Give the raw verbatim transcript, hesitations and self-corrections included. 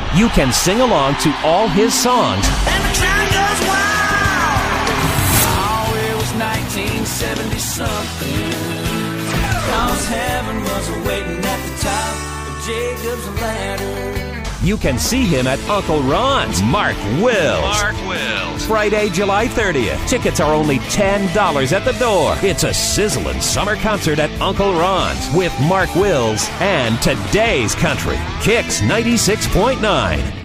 You can sing along to all his songs. And the crowd goes wild. Oh, it was nineteen seventy something. Cause heaven was waiting at the top of Jacob's ladder. You can see him at Uncle Ron's. Mark Wills. Mark Wills. Friday, July thirtieth. Tickets are only ten dollars at the door. It's a sizzling summer concert at Uncle Ron's with Mark Wills and today's country. Kicks ninety-six point nine.